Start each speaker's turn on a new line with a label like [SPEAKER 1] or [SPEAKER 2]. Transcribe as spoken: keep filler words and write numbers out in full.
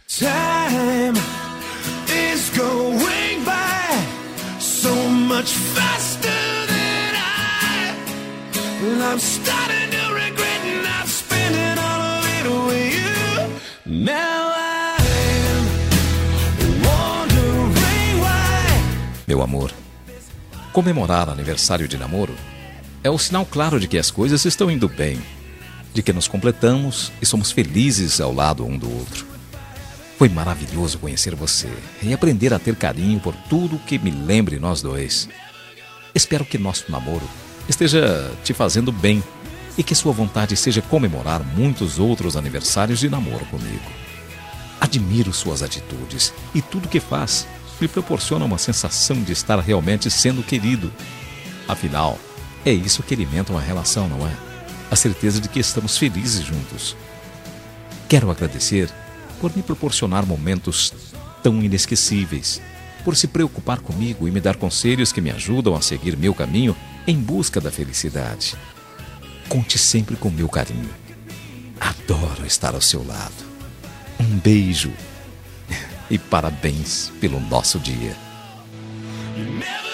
[SPEAKER 1] Time is going by so much faster than I. Well, I'm starting to regret not spending all of it with you. Now I'm wondering why.
[SPEAKER 2] Meu amor, comemorar aniversário de namoro é o sinal claro de que as coisas estão indo bem, de que nos completamos e somos felizes ao lado um do outro. Foi maravilhoso conhecer você e aprender a ter carinho por tudo que me lembre nós dois. Espero que nosso namoro esteja te fazendo bem e que sua vontade seja comemorar muitos outros aniversários de namoro comigo. Admiro suas atitudes e tudo que faz me proporciona uma sensação de estar realmente sendo querido. Afinal, é isso que alimenta uma relação, não é? A certeza de que estamos felizes juntos. Quero agradecer por me proporcionar momentos tão inesquecíveis, por se preocupar comigo e me dar conselhos que me ajudam a seguir meu caminho em busca da felicidade. Conte sempre com meu carinho. Adoro estar ao seu lado. Um beijo e parabéns pelo nosso dia.
[SPEAKER 1] Never